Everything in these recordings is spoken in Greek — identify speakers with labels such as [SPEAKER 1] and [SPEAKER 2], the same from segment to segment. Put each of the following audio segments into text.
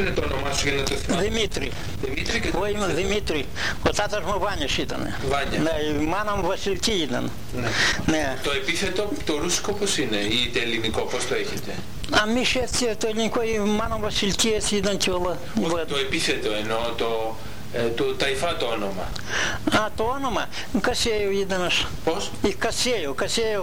[SPEAKER 1] είναι το όνομά σου για να το θυμάμαι?
[SPEAKER 2] Δημήτρη.
[SPEAKER 1] Δημήτρη και
[SPEAKER 2] Εγώ είμαι Δημήτρη. Ο τάτας μου Βάνιος ήταν.
[SPEAKER 1] Βάνια.
[SPEAKER 2] Ναι, η μάνα μου Βασιλική ήταν.
[SPEAKER 1] Ναι.
[SPEAKER 2] Ναι.
[SPEAKER 1] Το επίθετο, το ρούσικο πώς είναι ή το ελληνικό, πώς το έχετε?
[SPEAKER 2] Εμείς έτσι το ελληνικό, η μάνα μου Βασιλική έτσι ήταν και όλα.
[SPEAKER 1] Το επίθετο εννοώ, το ταϊφά το όνομα.
[SPEAKER 2] Α, το όνομα, Κασέιο ήταν.
[SPEAKER 1] Πώς?
[SPEAKER 2] Η Κασέιο.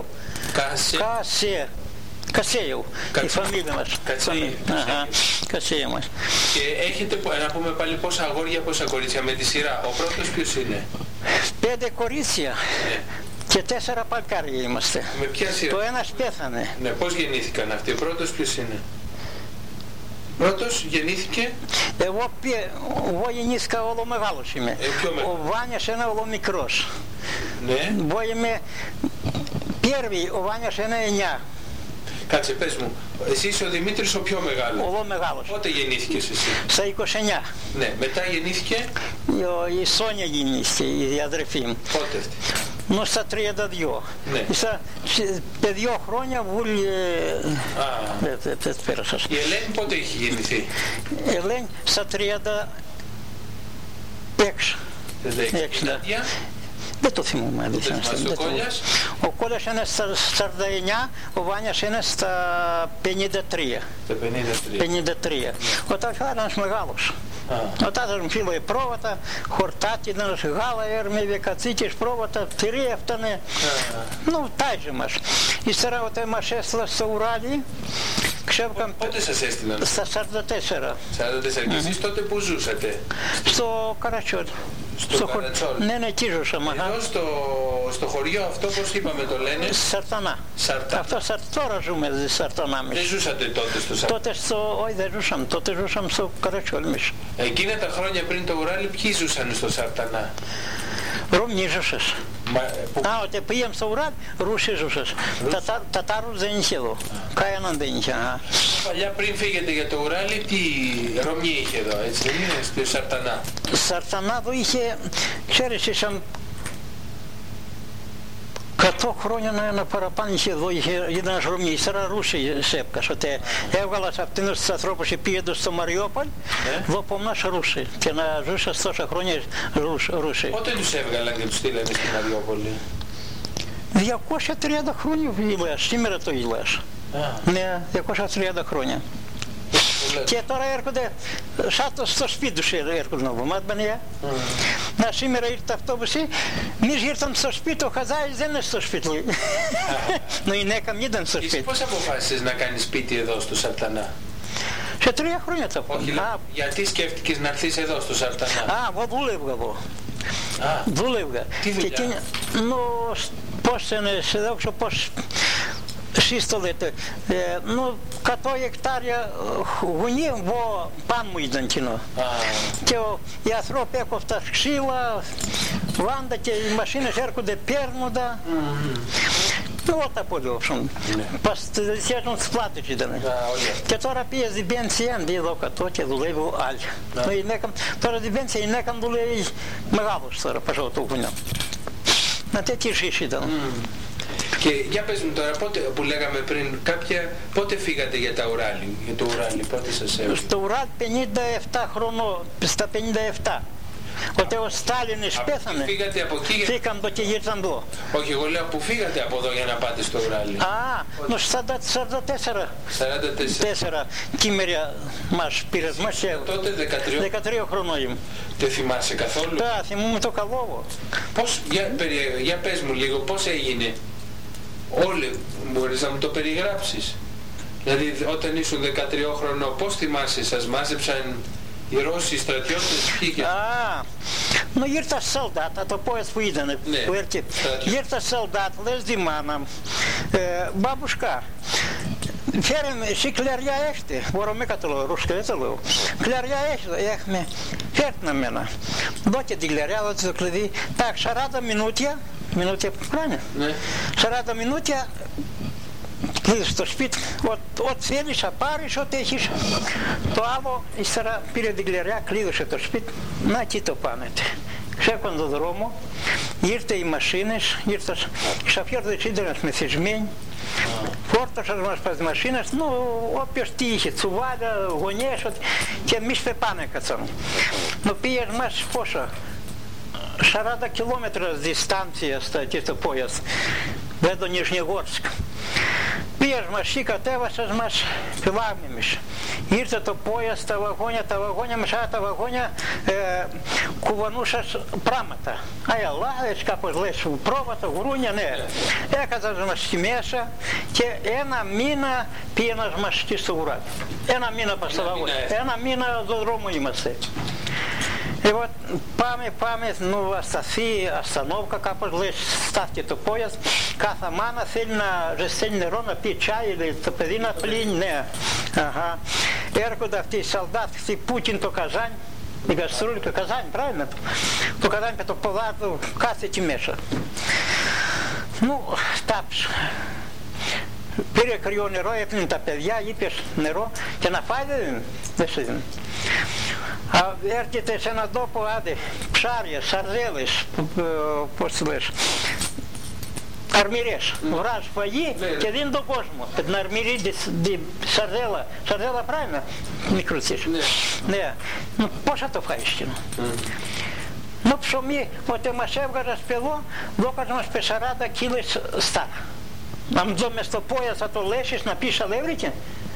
[SPEAKER 2] Κασέιο, η φαμίλια μας. Κασέιο μας.
[SPEAKER 1] Και έχετε, να πούμε πάλι, πόσα αγόρια, πόσα κορίτσια με τη σειρά? Ο πρώτος ποιος είναι?
[SPEAKER 2] 5 κορίτσια.
[SPEAKER 1] Ναι.
[SPEAKER 2] Και 4 παλκάρια είμαστε.
[SPEAKER 1] Με ποια σειρά?
[SPEAKER 2] Το ένας πέθανε.
[SPEAKER 1] Ναι, πώς γεννήθηκαν αυτοί? Ο πρώτος ποιος είναι? Πρώτος γεννήθηκε.
[SPEAKER 2] Εγώ γεννήθηκα όλο μεγάλος είμαι. Ο Βάνιας είναι όλο μικρός.
[SPEAKER 1] Ναι.
[SPEAKER 2] Εγώ είμαι первый, ο Βάνιας είναι 9.
[SPEAKER 1] Κάτσε, πες μου, εσύ είσαι ο Δημήτρης ο πιο μεγάλος.
[SPEAKER 2] Ο μεγάλος.
[SPEAKER 1] Πότε γεννήθηκες εσύ?
[SPEAKER 2] Στα 29.
[SPEAKER 1] Ναι, μετά γεννήθηκε.
[SPEAKER 2] Η Σόνια γεννήθηκε, η αδερφή μου.
[SPEAKER 1] Πότε αυτή?
[SPEAKER 2] Ну, στα 32.
[SPEAKER 1] Ναι.
[SPEAKER 2] Στα 2 χρόνια βούλη πέρασα.
[SPEAKER 1] Η Ελένη πότε έχει γεννηθεί?
[SPEAKER 2] Η Ελένη στα 36. Δεν το θυμούμαι. Ο Κόλλας είναι στα 49, ο Βάνιας είναι στα 53. 53. Ο τάτας ένας μεγάλος. Ο τάτας μου φίλο πρόβατα, χορτάτι, γάλα έρμευε, κατσίκες πρόβατα, τυρί έφτανε. Ну, τάιζε μας. Ύστερα όταν μας έστειλα στο Ουράλι,
[SPEAKER 1] πότε σας έστειλαν?
[SPEAKER 2] Στα 44.
[SPEAKER 1] 44. Και εσείς τότε που ζούσατε?
[SPEAKER 2] Στο Καρατσόλ.
[SPEAKER 1] Στο Καρατσόλ.
[SPEAKER 2] Ναι, εκεί ζούσαμε.
[SPEAKER 1] Εδώ στο χωριό αυτό, πώς είπαμε το λένε?
[SPEAKER 2] Σαρτανά. Αυτό τώρα ζούμε στη Σαρτανά εμείς.
[SPEAKER 1] Δεν ζούσατε τότε στο Σαρτανά?
[SPEAKER 2] Όχι, δεν ζούσαμε. Τότε ζούσαμε στο Καρατσόλ εμείς.
[SPEAKER 1] Εκείνα τα χρόνια πριν το Ουράλι, ποιοι ζούσαν στο Σαρτανά?
[SPEAKER 2] Ρωμνοί ζούσες. Όταν πήγαμε στο Ουράλι, Ρούσοι ζούσες. Τατάρους δεν είχε εδώ. Κανέναν δεν είχε.
[SPEAKER 1] Παλιά πριν φύγετε για το Ουράλι, τι Ρωμνοί είχε εδώ, έτσι δεν είναι, στο Σαρτανά?
[SPEAKER 2] Σαρτανά εδώ είχε, ξέρεις, ήσαν 100 χρόνια να παραπάνω είχε εδώ, ήταν ένας Ρωμνοί, ύστερα Ρούσοι σέπκας, ότι έβγαλας αυτήν τους ανθρώπους και πήγαινε στο Μαριόπολ, εδώ από εμάς Ρούσοι, και να ζούσες τόσα χρόνια Ρούσοι.
[SPEAKER 1] Πότε τους έβγαλαν και τους στείλανε στη Μαριόπολη?
[SPEAKER 2] 230 χρόνια λες, σήμερα το λες. Ναι, 230 χρόνια. Και τώρα έρχονται, σαν στο σπίτι τους έρχονται να βγουν. Να σήμερα ήρθε αυτόβουση, εμείς ήρθαμε στο σπίτι, ο Χαζάης δεν είναι στο σπίτι. Η γυναίκα μου ήταν στο σπίτι.
[SPEAKER 1] Εσύ πώς αποφάσισες να κάνεις σπίτι εδώ στο Σαρτανά?
[SPEAKER 2] Σε 3 χρόνια το πω.
[SPEAKER 1] Γιατί σκέφτηκες να έρθεις εδώ στο Σαρτανά?
[SPEAKER 2] Εγώ δούλευα εδώ. Δούλευα.
[SPEAKER 1] Τι δουλειά?
[SPEAKER 2] Πώς είναι, σε δόξω πώς... Εσείς το λέτε, 100 εκτάρια γουνί πάνω μου ήταν κοινό. Και οι άνθρωποι έκοφταν ξύλα, βάντα και οι μασίνες έρχονται παίρνοντα. Ό,τι απολύωσαν. Παστελισιάζουν τις πλάτες ήταν. Και τώρα πήγε στην πένσια, εδώ κάτω και δουλεύει άλλοι. Τώρα στην πένσια η γυναίκα δουλεύει μεγάλος τώρα, πασό το γουνιό. Να τέτοιες ζήσεις ήταν.
[SPEAKER 1] Και για πες μου τώρα, που λέγαμε πριν, πότε φύγατε για το Ουράλι, πότε σας έβγαλε?
[SPEAKER 2] Στο Ουράλι 57 χρονών, στα 57. Όταν ο Στάλινης πέθανε,
[SPEAKER 1] φύγατε από εκεί?
[SPEAKER 2] Φύγαν το και γύραν εδώ.
[SPEAKER 1] Όχι, εγώ λέω που φύγατε από εδώ για να πάτε στο Ουράλι.
[SPEAKER 2] Στα 44. 44 κείμερια μας πήρες.
[SPEAKER 1] Τότε
[SPEAKER 2] 13 χρονών ήμουν.
[SPEAKER 1] Δεν θυμάσαι καθόλου?
[SPEAKER 2] Θυμούμαι το καλό.
[SPEAKER 1] Πώς, για πες μου λίγο, πώς έγινε? Όλοι μπορείς να μου το περιγράψεις? Δηλαδή όταν ήσουν 13 χρονών, πώς θυμάσαι, σας μάζεψαν οι Ρώσοι στρατιώτες, ποιοι?
[SPEAKER 2] Ήρθα солдат, το поезд που ήταν. Ήρθα солдат, λες τη μάνα, μπαμπушка, φέρε με, εσύ κλαριά έχετε, μπορούμε το λέω, ρούσκα δεν το λέω, κλαριά έχουμε, φέρτε να μένα, δώτε την κλαριά, δώτε το κλειδί, так, 40 минутια, правильно? 40 минутια, κλείδεις το σπίτι, ό,τι θέλεις να πάρεις, ό,τι έχεις. Το άλλο, ύστερα πήρε την κλαριά, κλείδωσε το σπίτι, να εκεί το πάνετε. Ξέφυγαν τον δρόμο, ήρθε οι μασίνες, ήρθε σαφιέρδες ήταν μεθυσμένοι, Фортуша μας πας машинας, ну, όποιος τύχει, τσουβάλια, γωνιές, και εμείς πεπάνε κάτσαμε. Но πήγες μας πόσο, 40 километров дистанция стоит поезд, до Нижнегорск. Πήγες μας ή κατέβασες μας, πιλάμιμες. Ήρθε το поезд, τα βαγόνια, μέσα τα βαγόνια κουβανούσες πράγματα. Αελάδες, κάπως λες, πρόβατα, γουρούνια, ναι. Έκατας μας στη μέσα και ένα μήνα πήγαινας μας στο ουρά. Ένα μήνα πας στα βαγόνια. Ένα μήνα στο δρόμο είμαστε. И вот πάμε, ну, ασταθεί, остановка, κάπως λες, στάθηκε το поезд. Κάθε μάνα θέλει να ζεσταίνει νερό, να πει τσάι, или το παιδί να πλύνει, ναι. Ага. Έρχονται αυτοί οι солдаты, Πούτιν το Καζань, η Γαστρούλη, το Καζань, правильно? Το Καζань και το Ποδάτο, κάθεται μέσα. Ну, τάψε. Πήρε κρυό νερό, έπινε τα παιδιά, είπες νερό και να φάει δεν σου δίνει. Έρχεται σε έναν τόπο, άντε, ψάρια, σαρδέλες, πώς το λες, αρμυρές, βράζει φαγή και δίνει τον κόσμο. Την αρμυρή, τη σαρδέλα, σαρδέλα правильно, μικρούτσις. Ναι, πώς θα το φάεις κοινό. Ну, ψωμί, ότι μας έβγαζε σπελό, δώκας μας πε 40 κίλες στάρα. Να μου δω μες στο πόια θα το λέσεις να πεις αλεύρικε.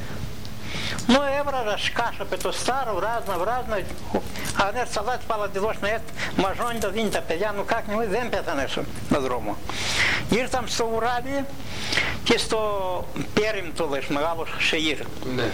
[SPEAKER 2] Ну, έβραζα σκάσω με το στάρο, βράζνα. Αν έρθει σαλάτι πάλι να τη δώσει να έρθει, μαζώνει το δίνει τα παιδιά, ну как νου, δεν πέθανε στον δρόμο. Ήρθαμε στο ουράδι και στο Πέριμτο, λες, μεγάλο σεΐρ. Ναι.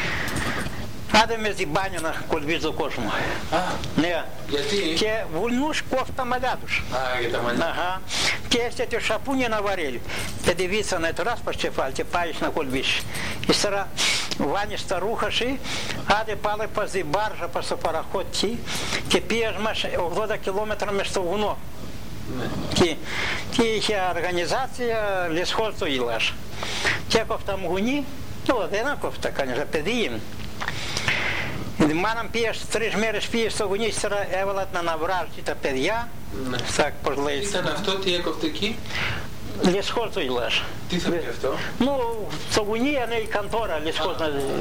[SPEAKER 2] Άντε μες την μπάνια να κολυμπείς τον κόσμο. Ναι.
[SPEAKER 1] Γιατί?
[SPEAKER 2] Και βουλνούς κόφτα μαλλιά τους.
[SPEAKER 1] Για τα μαλλιά.
[SPEAKER 2] Ага. Και έρχεται σαπούνια να βαρέλει. Και дивиться на этот раз по κεφάλι και πάεις να κολυμπήσεις. Ύστερα βάνεις τα ρούχα σου, άντε πάλι πας την μπάρζα, πας στο παραχώτη και πήγες μας 80 κιλόμετρα μες στο βουνό. Και είχε οργανизация λεσχόλ το ήλας. Και έκοφτα μγουνί, δεν έκοφτα κανείς, παιδί είναι. Η μάνα μου πήγε 3 μέρες πήγε στο γουνί, ύστερα έβαλα να αναβράζει τα παιδιά.
[SPEAKER 1] Ήταν αυτό, τι έκοφτε εκεί?
[SPEAKER 2] Λεσχόλ το ήλας.
[SPEAKER 1] Τι θα πει αυτό?
[SPEAKER 2] Ну, στο γουνί είναι η καντόρα, λεσχόλ.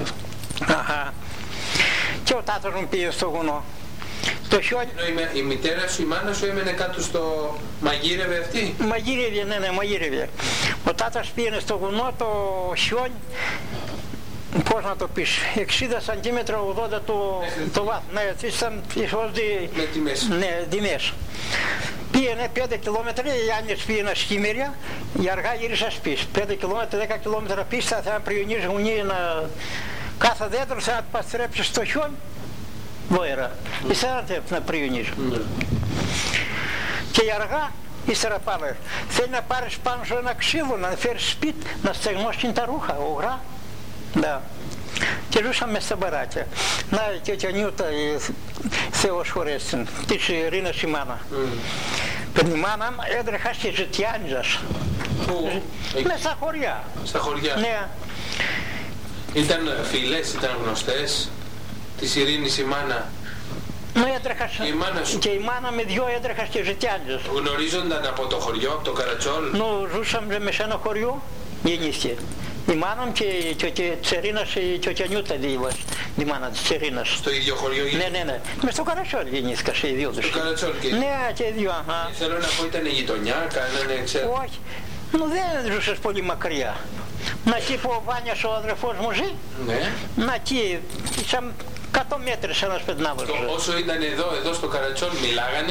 [SPEAKER 2] Και ο τάτας μου πήγε στο βουνό.
[SPEAKER 1] Η μητέρα σου, η μάνα σου έμενε κάτω στο... Μαγείρευε αυτή?
[SPEAKER 2] Μαγείρευε, ναι, μαγείρευε. Ο τάτας πήγαινε στο βουνό το χιόνι, πώς να το πεις, 60 σαντίμετρα, 80 το βάθος. Ναι, ήταν
[SPEAKER 1] με τη μέση.
[SPEAKER 2] Ναι, τη μέση. Πήγαινε 5 κιλόμετρα, οι Άννες πήγαινε σχήμερια, η αργά γύρισα σπίτι. 5 κιλόμετρα, 10 κιλόμετρα πίσω, θα πριονείς γουνί να... Κάθε δέντρο θα παστρέψεις στο χιόνι, βόερα. Ύστερα να πριονείς. Και η αργά, ύστερα πάλι, θέλει να πάρεις πάνω σου ένα ξύλο, να φέρεις σπίτι, να στεγνώσεις τα ρούχα, ογρά. Да. Και ζούσαμε στα μπαράκια. Να, η τетя Νιούτα, Θεός χωρέστην, της Ειρήνας η μάνα. Την μάνα έτρεχα στη Ζητιάνιζας.
[SPEAKER 1] Πού?
[SPEAKER 2] Ναι, στα χωριά.
[SPEAKER 1] Στα χωριά.
[SPEAKER 2] Ναι.
[SPEAKER 1] Ήταν φίλες, ήταν γνωστές της Ειρήνης η μάνα?
[SPEAKER 2] Ναι, έτρεχα
[SPEAKER 1] και
[SPEAKER 2] η μάνα με δυο έτρεχα στη Ζητιάνιζας.
[SPEAKER 1] Γνωρίζονταν από το χωριό, από το Καρατσόλ?
[SPEAKER 2] Ναι, ζούσαμε με σε ένα χωριό, γεννήθηκε. Η μάνα μου και η τетя Τσερίνας, η τетя Νιούτα διήλας, η μάνα της Τσερίνας.
[SPEAKER 1] Στο ίδιο χωριό?
[SPEAKER 2] Ναι. Μες στο Καρατσόλ γεννήθηκα σε οι δυο τους.
[SPEAKER 1] Στο Καρατσόλ και?
[SPEAKER 2] Ναι, και οι δυο, αχα.
[SPEAKER 1] Θέλω να πω, ήταν γειτονιά, κάνανε, ξέρω.
[SPEAKER 2] Όχι, δεν ζούσες πολύ μακριά. Να εκεί που ο Βάνιας, ο αδερφός μου ζει,
[SPEAKER 1] ναι.
[SPEAKER 2] Να εκεί, σαν 100 μέτρες ένας πεντνάβος.
[SPEAKER 1] Όσο ήταν εδώ στο Καρατσόλ, μιλάγανε,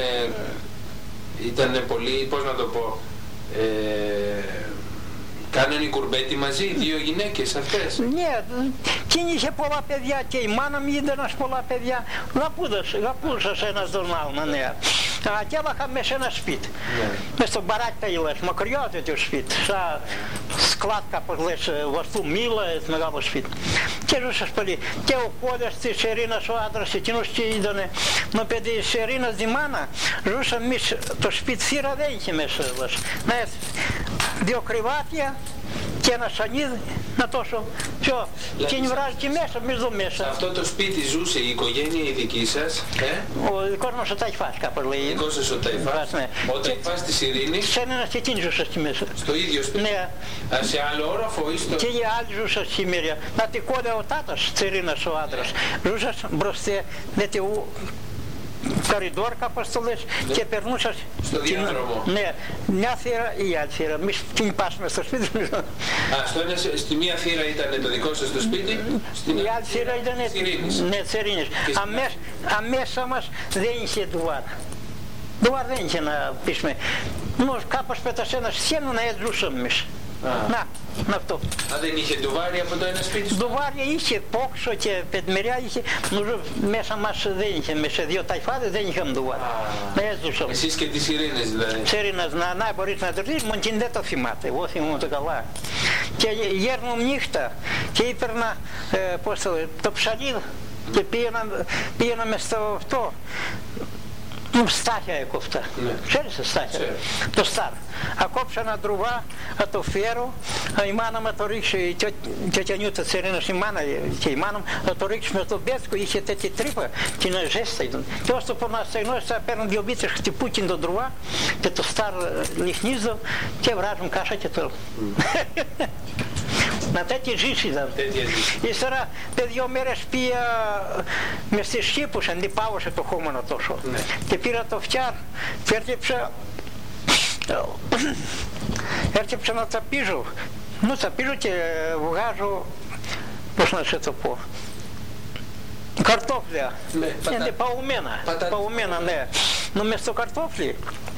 [SPEAKER 1] ήτανε πολύ, πώς να το πω, κάνανε κουρμπέτι μαζί, δύο γυναίκες αυτές?
[SPEAKER 2] Ναι, και είχε πολλά παιδιά και η μάνα μου είδε πολλά παιδιά. Γαπούσας ένας τον άλλον, ναι. Και έβαχαμε σε ένα σπίτι. Μες στο μπαράκι τα ήλες, μακριά το σπίτι. Σαν σκλад, κάπως λες, βαστού μήλα, μεγάλο σπίτι. Και ζούσες πολύ. Και ο κόντας της Ειρήνας, ο άντρας, εκείνος και είδανε. Но παιδί της Ειρήνας τη μάνα, ζούσαμε εμείς, το σπίτι θύρα δεν είχε μέσα. Ναι, δύο κρεβάτια και ένα σανίδι, να τόσο πιο, και βράζει και μέσα, μέσα.
[SPEAKER 1] Σε αυτό το σπίτι ζούσε η οικογένεια η δική σας,
[SPEAKER 2] Ο δικός μας ο Ταϊφάς κάπως λέει.
[SPEAKER 1] Ο δικός σας ο Ταϊφάς,
[SPEAKER 2] ναι.
[SPEAKER 1] Ο Ταϊφάς της Ειρήνης.
[SPEAKER 2] Σε ένας και εκείνη ζούσα στη μέσα.
[SPEAKER 1] Στο ίδιο σπίτι.
[SPEAKER 2] Ναι.
[SPEAKER 1] Σε άλλο όροφο ή στο...
[SPEAKER 2] Και οι άλλοι ζούσαν στη Μύρια. Να τη κόλλε ο τάτας της Ειρήνας ο άντρας. Ζούσαν μπροστά, δηλαδή κορидor, κάπως το λες, και περνούσα
[SPEAKER 1] στο διάδρομο.
[SPEAKER 2] Ναι, μια θύρα ή άλλη θύρα. Εμείς την πάσουμε στο σπίτι.
[SPEAKER 1] Στη μία θύρα ήταν το δικό σας το σπίτι,
[SPEAKER 2] η άλλη θύρα ήταν της Ειρήνης. Αμέσα μας δεν είχε ντουβάρ. Ντουβάρ δεν είχε να πείσουμε. Κάπως πέτασε ένα στένο να ζούσαμε εμείς. Να αυτό.
[SPEAKER 1] Δεν είχε ντουβάρι από το ένα σπίτι?
[SPEAKER 2] Ντουβάρια είχε, πόξο και πεντμεριά είχε. Μέσα μας δεν είχε, μέσα δύο ταϊφάδες δεν είχαμε ντουβάρι.
[SPEAKER 1] Εσείς και τις Ειρήνες δηλαδή?
[SPEAKER 2] Της Ειρήνας, να μπορείς να το ρωτήσεις, μόνο την δεν το θυμάται, εγώ θυμούμαι το καλά. Και γέρνω νύχτα και ήπαιρνα, το ψαλίδι και πήγαιναμε στο αυτό. Στάχια έκοφτα. Ξέρεις στάχια? Το στάρ. Ακόψα ένα ντρουβά, να το φέρω, η μάνα μου το ρίξει, η τιότια Νιούτα της Ειρήνας, η μάνα και η μάνα μου, να το ρίξει με τον πέτκο, είχε τέτοια τρύπα και είναι ζέστα ήταν. Και όσο το να στεγνώσει, θα παίρνουν δύο μπίτσες, χτυπούκιν τον ντρουβά και το στάρ λιχνίζω και βράζουν κάσα και το... Να τέτοια ζήση ήταν. Ύστερα δύο μέρες πήγα μες στις Χίπους, αντιπάγωσε το χώμανο τόσο. Και πήρα το φτιάρ και έρκεψα να ταπίζω. Ταπίζω και βγάζω, πώς να σε το πω, καρτόφλια. Είναι παγωμένα, ναι. Μες στο καρτόφλι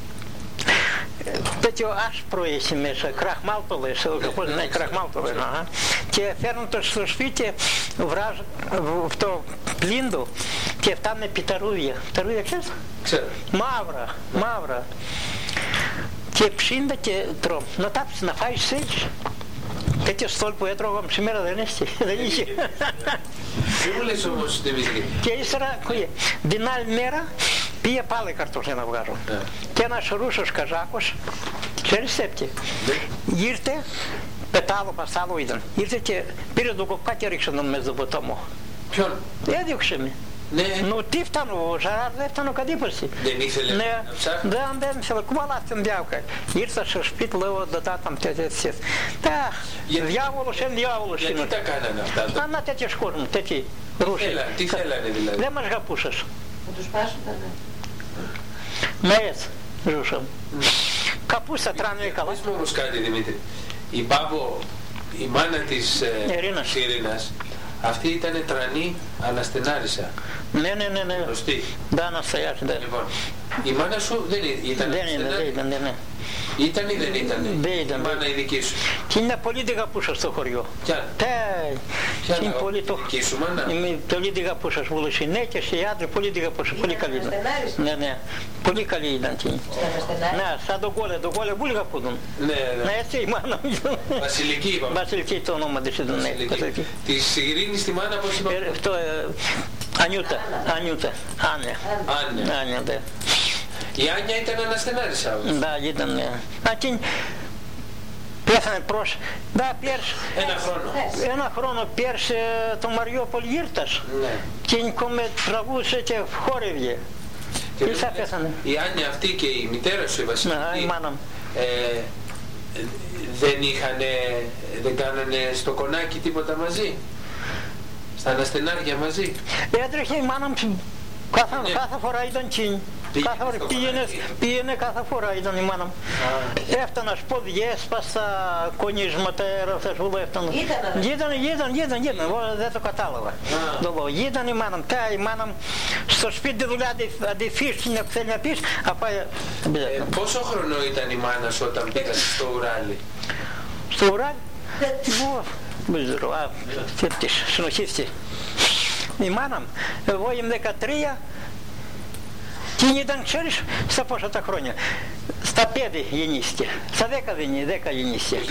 [SPEAKER 2] τέτοιο άσπρο έχει μέσα, κραχμάλτολες, πώς είναι, κραχμάλτολες. Και φέρνω το στο σπίτι, βράζω αυτό πλύντο και φτάνε πιταρούδια. Πιταρούδια ξέρεις?
[SPEAKER 1] Ξέρω.
[SPEAKER 2] Μαύρα. Και ψήντα και τρώω. Να τάψεις, να φάεις έτσι. Τέτοιο στόλ που έτρωγα σήμερα δεν είχε.
[SPEAKER 1] Τι μου λες όμως, Δημήτρη?
[SPEAKER 2] Και ύστερα, την άλλη μέρα, πήγε πάλι καρτόφλια να βγάζω. Και ένας Ρούσος Καζάκος, ξέρεις τέπτη, ήρθε, πετάλο παστάλο ήταν, ήρθε και πήρε το κοπκά και ρίξε τον μέσα στον ποταμό.
[SPEAKER 1] Ποιον?
[SPEAKER 2] Έδιωξε με.
[SPEAKER 1] Ναι.
[SPEAKER 2] Τι φτάνω, ο Ζαράρ δεν φτάνω κατήπωση.
[SPEAKER 1] Δεν ήθελε να ψάχνει?
[SPEAKER 2] Δεν ήθελε, κουβαλά την διάβκα. Ήρθα στο σπίτι, λέω, δωτά tam τέτοιες. Διάβολος είναι διάβολος.
[SPEAKER 1] Γιατί τα κάνανε αυτά?
[SPEAKER 2] Να τέτοιες κόσμου, τέτοιοι Ρούσοι.
[SPEAKER 1] Τι θέλανε δηλαδή?
[SPEAKER 2] Δεν μας αγαπούσες.
[SPEAKER 3] Να τους πάσουν τα
[SPEAKER 2] Ναι, έτσι ζούσαμε. Καπούστα τράνε καλά.
[SPEAKER 1] Πες μου όμως κάτι, Δημήτρη. Η Μπάμπο, η μάνα της Ειρήνας, αυτή ήταν τρανή αναστενάρισα.
[SPEAKER 2] Ναι.
[SPEAKER 1] Σωστή.
[SPEAKER 2] Да, настоящая, да.
[SPEAKER 1] Λοιπόν, η μάνα σου δεν ήταν αναστενάρι?
[SPEAKER 2] Ναι.
[SPEAKER 1] Ήταν ή δεν ήταν?
[SPEAKER 2] Δεν ήταν.
[SPEAKER 1] Η μάνα η δική σου?
[SPEAKER 2] Και είναι πολύ την αγαπούσα στο χωριό.
[SPEAKER 1] Ποια?
[SPEAKER 2] Είναι πολύ το...
[SPEAKER 1] Δική σου μάνα?
[SPEAKER 2] Πολύ την αγαπούσα σου, οι συνέχειες, οι άντρες, πολύ την αγαπούσα, πολύ καλή ήταν. Ναι. Πολύ καλή ήταν. Ναι, σαν τον Κόλε, πολύ αγαπούνταν. Ναι, έτσι η μάνα μου.
[SPEAKER 1] Βασιλική είπαμε.
[SPEAKER 2] Βασιλική το όνομα της ήταν.
[SPEAKER 1] Της Ειρήνης τη μάνα πώς είπαμε?
[SPEAKER 2] Ανιούτα, Άνια, ναι.
[SPEAKER 1] Η Άνια ήταν αναστενάρισα όμως?
[SPEAKER 2] Ναι, ήταν, ναι. Πέθανε ένα χρόνο πέρσι το Μαριόπολ γύρτας. Και κόμε τραγούσε και χόρευε. Ίσα πέθανε.
[SPEAKER 1] Η Άνια αυτή και η μητέρα σου, η Βασιλική,
[SPEAKER 2] η μάνα μου,
[SPEAKER 1] δεν κάνανε στο κονάκι τίποτα μαζί? Στα αναστενάρια μαζί?
[SPEAKER 2] Έτρεχε η μάνα μου, κάθε φορά ήταν τσίνη. Πήγαινε κάθε φορά ήταν η μάνα μου. Έφτανα σπόδια, έσπαστα κονίσματα, έφτανα. Ήταν, εγώ δεν το κατάλαβα. Ήταν η μάνα μου, η μάνα μου στο σπίτι δουλειά αντιφύστη να θέλει να πεις.
[SPEAKER 1] Πόσο χρονό ήταν η μάνα σου όταν πήγατε στο Ουράλι?
[SPEAKER 2] Στο Ουράλι? Δεν ξέρω, συνοχίστηκε. Η μάνα μου, εγώ είμαι 13. Και ήταν, ξέρεις, στα πόσα τα χρόνια? Στα 5 γεννήθηκε, στα 10 γεννήθηκε.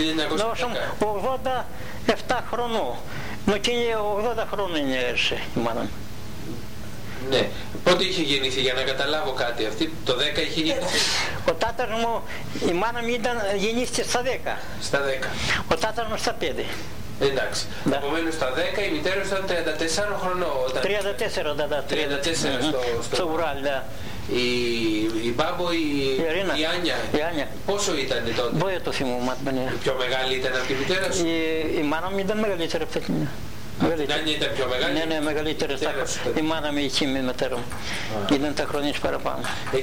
[SPEAKER 2] 87 χρονών. Но και 80 χρόνων έρθει η μάνα μου.
[SPEAKER 1] Ναι. Πότε είχε γεννηθεί, για να καταλάβω κάτι, αυτή το 10 είχε γεννηθεί?
[SPEAKER 2] Ο τάτας μου, η μάνα μου γεννήθηκε στα 10.
[SPEAKER 1] Στα 10.
[SPEAKER 2] Ο τάτας μου στα 5.
[SPEAKER 1] Εντάξει. Επομένως στα 10 η μητέρα ήταν 34 χρονών.
[SPEAKER 2] 34, да,
[SPEAKER 1] 34
[SPEAKER 2] στο Ουράλ, да.
[SPEAKER 1] Η Μπάμπο, η Άνια, πόσο ήταν τότε?
[SPEAKER 2] Двое το θυμούμαι.
[SPEAKER 1] Πιο μεγάλη ήταν από τη μητέρα σου?
[SPEAKER 2] Η μάνα μου ήταν μεγαλύτερη από την
[SPEAKER 1] Η Άνια ήταν πιο μεγάλη?
[SPEAKER 2] Ναι, μεγαλύτερη. Η μάνα μου είχε με μητέρα μου. Ήταν τα χρονίες παραπάνω.